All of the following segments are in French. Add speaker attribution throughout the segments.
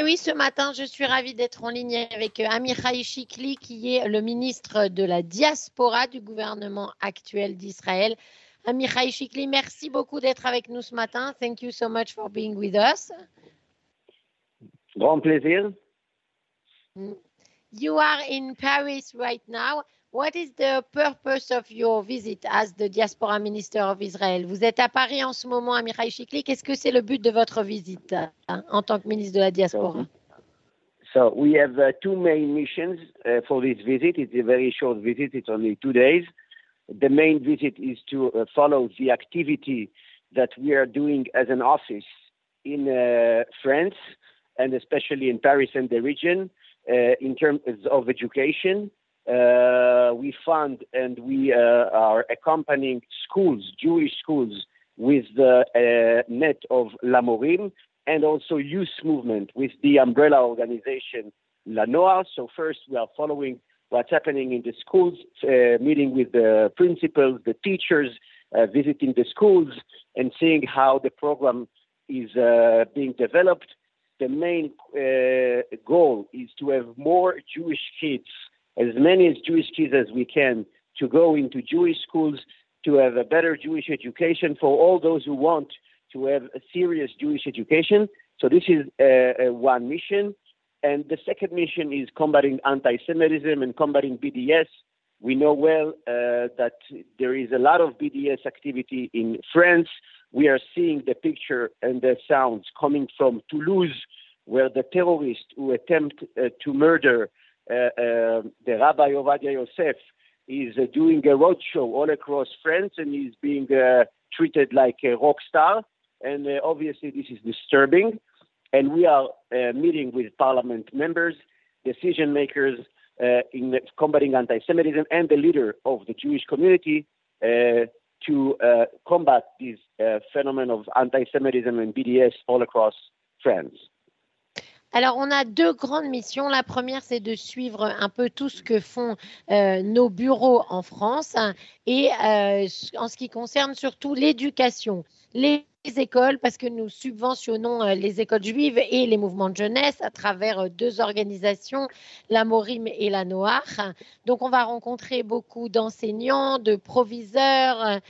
Speaker 1: oui, ce matin, je suis ravie d'être en ligne avec Amichai Shikli, qui est le ministre de la diaspora du gouvernement actuel d'Israël. Amichai Shikli, merci beaucoup d'être avec nous ce matin. Thank you so much for being with us.
Speaker 2: Grand plaisir.
Speaker 1: You are in Paris right now. What is the purpose of your visit as the Diaspora Minister of Israel? Vous êtes à Paris en ce moment, Amichai Shikli. Qu'est-ce que c'est le but de votre visite en tant que ministre de la Diaspora?
Speaker 2: So we have two main missions for this visit. It's a very short visit. It's only 2 days. The main visit is to follow the activity that we are doing as an office in France, and especially in Paris and the region, in terms of education. We fund and we are accompanying schools, Jewish schools, with the net of Lamorim, and also youth movement with the umbrella organization La Noa. So first we are following what's happening in the schools, meeting with the principals, the teachers, visiting the schools and seeing how the program is being developed. The main goal is to have more Jewish kids, as many Jewish kids as we can, to go into Jewish schools, to have a better Jewish education for all those who want to have a serious Jewish education. So this is one mission. And the second mission is combating anti-Semitism and combating BDS. We know well that there is a lot of BDS activity in France. We are seeing the picture and the sounds coming from Toulouse, where the terrorist who attempt to murder the Rabbi Ovadia Yosef is doing a roadshow all across France and is being treated like a rock star. And obviously this is disturbing. And we are meeting with parliament members, decision makers in combating anti-Semitism and the leader of the Jewish community to combat this phenomenon of anti-Semitism and BDS all across France.
Speaker 1: Alors, on a deux grandes missions. La première, c'est de suivre un peu tout ce que font nos bureaux en France et en ce qui concerne surtout l'éducation, les écoles, parce que nous subventionnons les écoles juives et les mouvements de jeunesse à travers deux organisations, la Morim et la Noach. Donc, on va rencontrer beaucoup d'enseignants, de proviseurs.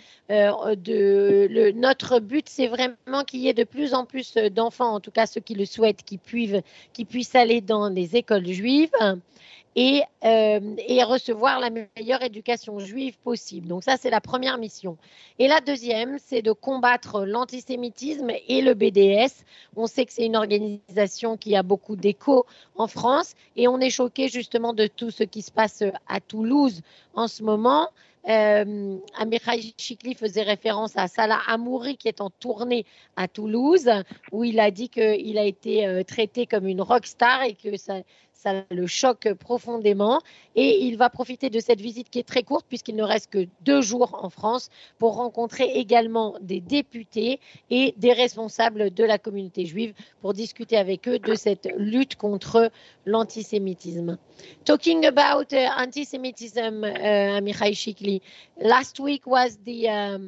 Speaker 1: Notre but, c'est vraiment qu'il y ait de plus en plus d'enfants, en tout cas ceux qui le souhaitent, qui puissent aller dans les écoles juives et recevoir la meilleure éducation juive possible. Donc ça, c'est la première mission. Et la deuxième, c'est de combattre l'antisémitisme et le BDS. On sait que c'est une organisation qui a beaucoup d'écho en France et on est choqué justement de tout ce qui se passe à Toulouse en ce moment. Amichai Shikli faisait référence à Salah Hamouri qui est en tournée à Toulouse, où il a dit qu'il a été traité comme une rockstar et que ça le choque profondément. Et il va profiter de cette visite qui est très courte puisqu'il ne reste que 2 jours en France pour rencontrer également des députés et des responsables de la communauté juive pour discuter avec eux de cette lutte contre l'antisémitisme. Talking about anti-Semitism, Amichai Shikli, last week was the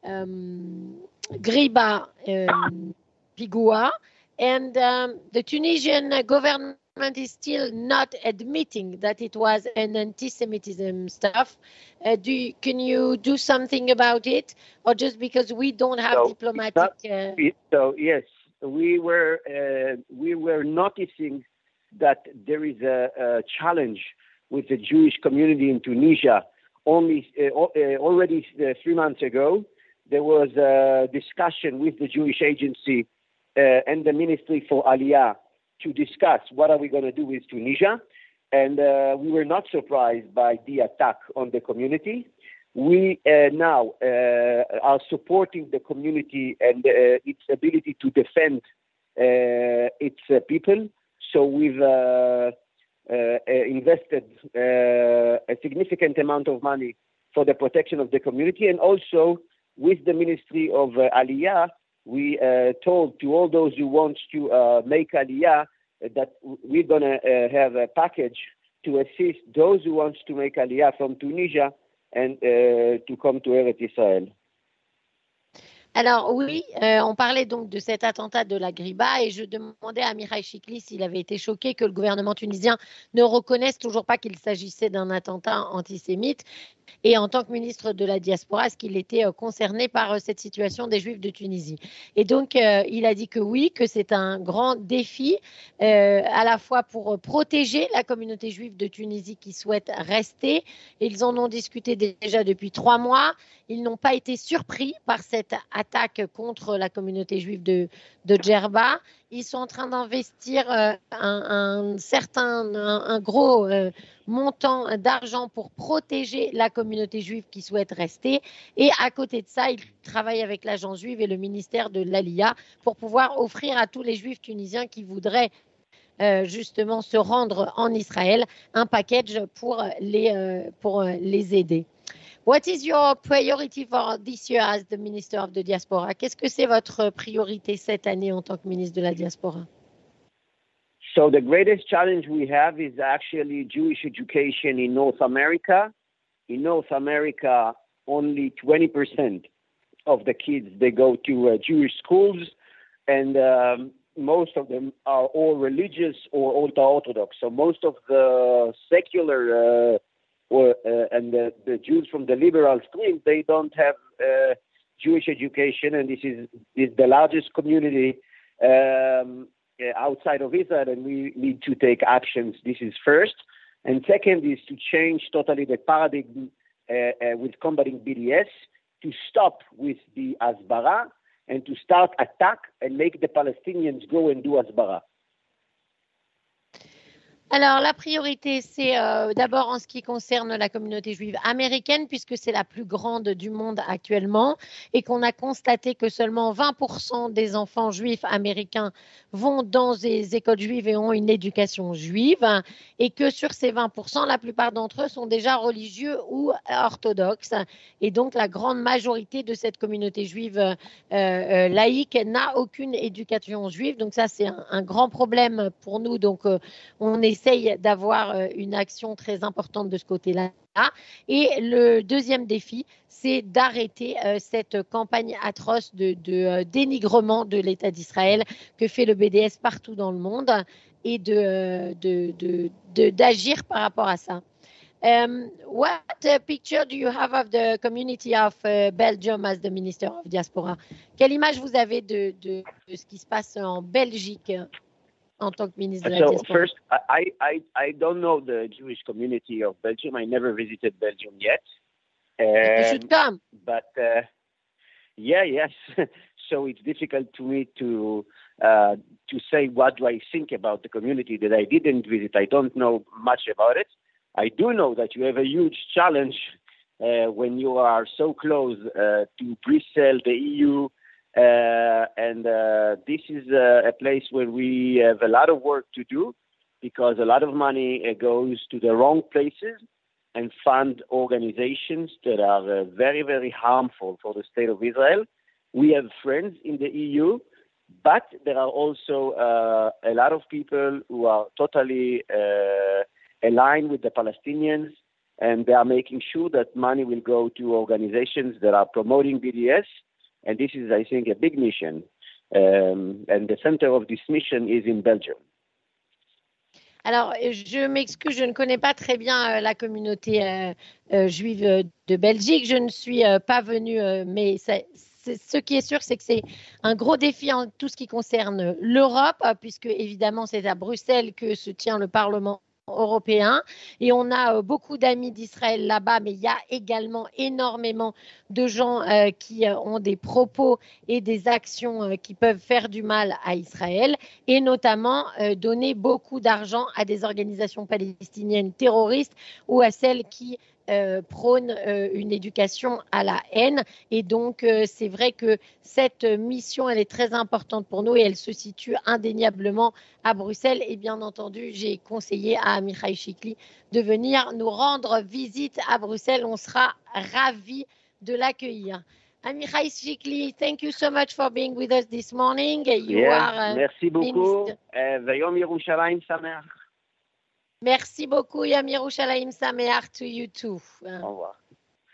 Speaker 1: Griba Pigua, and the Tunisian government is still not admitting that it was an anti-Semitism stuff. Can you do something about it, or just because we don't have diplomatic?
Speaker 2: So yes, we were noticing that there is a challenge with the Jewish community in Tunisia. Already 3 months ago, there was a discussion with the Jewish Agency and the Ministry for Aliyah to discuss what are we going to do with Tunisia. And we were not surprised by the attack on the community. We now are supporting the community and its ability to defend its people. So we've invested a significant amount of money for the protection of the community. And also with the Ministry of Aliyah, we told to all those who want to make Aliyah that we're going to have a package to assist those who want to make Aliyah from Tunisia and to come to Eretz Israel.
Speaker 1: Alors oui, on parlait donc de cet attentat de la Griba et je demandais à Amichai Chikli s'il avait été choqué que le gouvernement tunisien ne reconnaisse toujours pas qu'il s'agissait d'un attentat antisémite. Et en tant que ministre de la diaspora, est-ce qu'il était concerné par cette situation des Juifs de Tunisie? Et donc, il a dit que oui, que c'est un grand défi, à la fois pour protéger la communauté juive de Tunisie qui souhaite rester. Ils en ont discuté déjà depuis 3 mois. Ils n'ont pas été surpris par cette attaque contre la communauté juive de Djerba. Ils sont en train d'investir un gros montant d'argent pour protéger la communauté juive qui souhaite rester. Et à côté de ça, ils travaillent avec l'agence juive et le ministère de l'Aliyah pour pouvoir offrir à tous les juifs tunisiens qui voudraient justement se rendre en Israël un package pour les aider. What is your priority for this year as the Minister of the Diaspora? Qu'est-ce que c'est votre priorité cette année en tant que ministre de la Diaspora?
Speaker 2: So the greatest challenge we have is actually Jewish education in North America. In North America, only 20% of the kids, they go to Jewish schools, and most of them are all religious or ultra-Orthodox. So most of the secular and the Jews from the liberal stream, they don't have Jewish education, and this is the largest community outside of Israel, and we need to take actions. This is first. And second is to change totally the paradigm with combating BDS, to stop with the Hasbara, and to start attack and make the Palestinians go and do Hasbara.
Speaker 1: Alors, la priorité, c'est d'abord en ce qui concerne la communauté juive américaine, puisque c'est la plus grande du monde actuellement, et qu'on a constaté que seulement 20% des enfants juifs américains vont dans des écoles juives et ont une éducation juive, et que sur ces 20%, la plupart d'entre eux sont déjà religieux ou orthodoxes. Et donc, la grande majorité de cette communauté juive laïque n'a aucune éducation juive. Donc ça, c'est un grand problème pour nous. Donc, on essaye d'avoir une action très importante de ce côté-là. Et le deuxième défi, c'est d'arrêter cette campagne atroce de dénigrement de l'État d'Israël que fait le BDS partout dans le monde et d'agir par rapport à ça. What picture do you have of the community of Belgium as the Minister of Diaspora? Quelle image vous avez de ce qui se passe en Belgique en tant que ministre de la Diaspora?
Speaker 2: So first, I don't know the Jewish community of Belgium. I never visited Belgium yet.
Speaker 1: You should come.
Speaker 2: But yes. So it's difficult to me to say what do I think about the community that I didn't visit. I don't know much about it. I do know that you have a huge challenge when you are so close to Brussels, the EU, and this is a place where we have a lot of work to do, because a lot of money goes to the wrong places and fund organizations that are very, very harmful for the state of Israel. We have friends in the EU, but there are also a lot of people who are totally aligned with the Palestinians, and they are making sure that money will go to organizations that are promoting BDS. And this is, I think, a big mission. And the center of this mission is in Belgium.
Speaker 1: Alors, je m'excuse, je ne connais pas très bien la communauté juive de Belgique. Je ne suis pas venue, mais ce qui est sûr, c'est que c'est un gros défi en tout ce qui concerne l'Europe, puisque évidemment, c'est à Bruxelles que se tient le Parlement européen, et on a beaucoup d'amis d'Israël là-bas, mais il y a également énormément de gens qui ont des propos et des actions qui peuvent faire du mal à Israël, et notamment donner beaucoup d'argent à des organisations palestiniennes terroristes ou à celles qui prônent une éducation à la haine. Et donc, c'est vrai que cette mission, elle est très importante pour nous et elle se situe indéniablement à Bruxelles. Et bien entendu, j'ai conseillé à Amichai Chikli de venir nous rendre visite à Bruxelles. On sera ravis de l'accueillir. Amichai Chikli, thank you so much for being with us this morning.
Speaker 2: Merci beaucoup. Vayom Yerushalayim Sameach.
Speaker 1: Merci beaucoup, Yom Yerushalayim Sameach to you too.
Speaker 2: Au revoir.